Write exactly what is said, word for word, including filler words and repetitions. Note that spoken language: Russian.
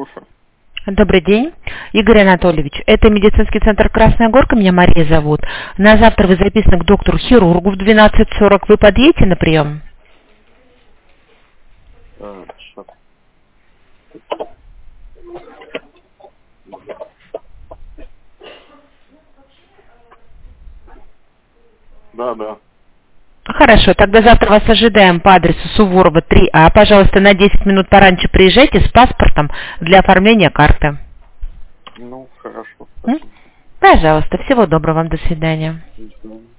слушаю. Добрый день, Игорь Анатольевич. Это медицинский центр «Красная Горка». Меня Мария зовут. На завтра вы записаны к доктору-хирургу в двенадцать сорок. Вы подъедете на прием? А, сейчас. Да, да. Хорошо, тогда завтра вас ожидаем по адресу Суворова три А. Пожалуйста, на десять минут пораньше приезжайте с паспортом для оформления карты. Ну, хорошо, М? спасибо. Пожалуйста, всего доброго вам, до свидания. До свидания.